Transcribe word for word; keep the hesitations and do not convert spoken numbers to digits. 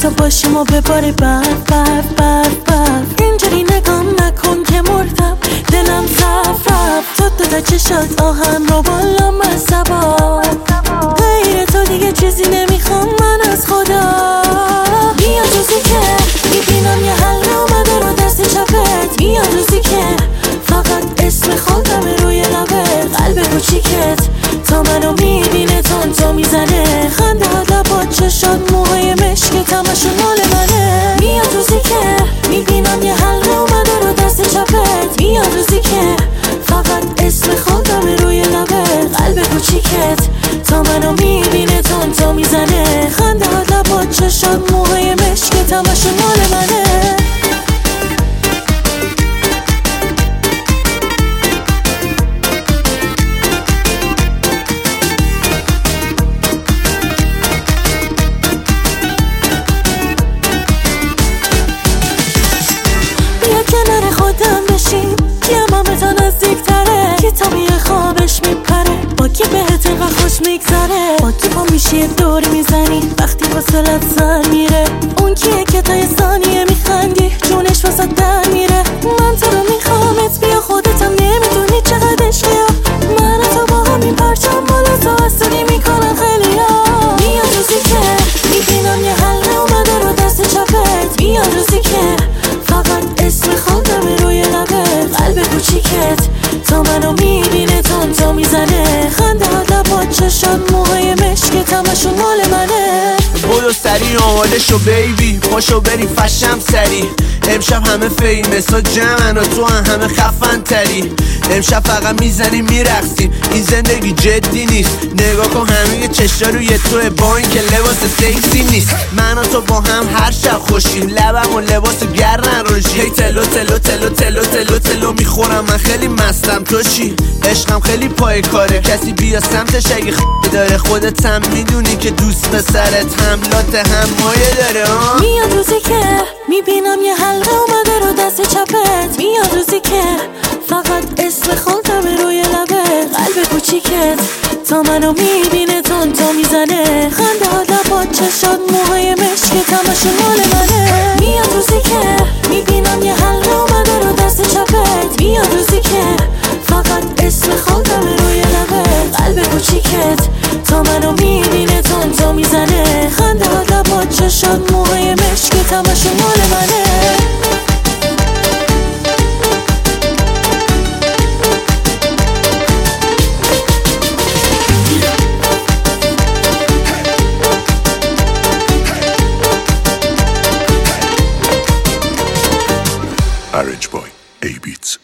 تو باشیم و بباری برف برف برف برف. اینجوری نگام نکن که مردم دلم رفت رفت. تو دو تا چشات آهن رو بالا مصبا، غیر تو دیگه چیزی نمیخوام من از خدا. میاد روزی که میبینم یه حلقه اومده رو دست چپت. میاد روزی که فقط اسم خودم روی لبت. قلب کوچیکت تا منو میبینه تون تو میزنه. خنده ها لبات چشات موهای مشکت همشون مال منه. میاد روزی که میبینم یه حلقه اومده رو دست چپت. میاد روزی که فقط اسم خودم روی لبت. قلب کوچیکت تا منو میبینه تون تو میزنه. خنده ها لبات چشات موهای مشکت همشون مال منه. کنار خودم بشیم که همه تا نزدیک تره. که تا میه خوابش میپره با کی بهت اینقدر خوش میگذره. با کی پا میشی یه دور میزنی وقتی واسلت سر میره. اون کیه که تا یه ثانیه میخندی جونش واسه در میره. من تو رو میخوامت بیا خودتم نمیدونی چقدر عشقی. من و تو با همین پرچم بالا تو حسونی میکنن خیلی ها. میاد روزی که میبینم یه حلقه اومده رو دست چپت. میاد روزی که فقط اسم خودم روی لبت. قلب کوچیکت تا منو میبینه تون تو میزنه. خنده ها لبات چشات موهای مشکت همشون مال منه. بودو سری آماده شو بیبی پاشو بریم فشم سری. امشب همه فیمس ها جمعن و تو هم همه خفن تری. امشب فقط میزنیم میرقصیم این زندگی جدی نیست. نگاه کن همه چشا روی توه با این که لباس سکسی نیست. من و تو با هم هر شب خوشیم لبم و لباس گرن روشی. هی تلو تلو تلو تلو تلو تلو میخورم من خیلی مستم. تو چی؟ عشقم خیلی پای کاره. کسی بیا سمتش اگه خ داره. خودت هم میدونی که دوست پسرت حملات هم مایه داره ها. میاد روزی که میبینم یه حلقه اومده رو دست چپت. میاد روزی که فقط اسم خودم روی لبت. قلب کوچیکت تا منو میبینه تون تو میزنه. خنده ها لبات چشات موهای مشکت همشون مال منه. میاد روزی که میبینم یه حلقه اومده رو دست چپت. میاد روزی که فقط اسم خودم روی لبت. قلب کوچیکت تا منو میبینه تون تو میزنه. خنده ها لبات چشات موهای مشکت همشون مال منه. Arrange Boy, A-Beats.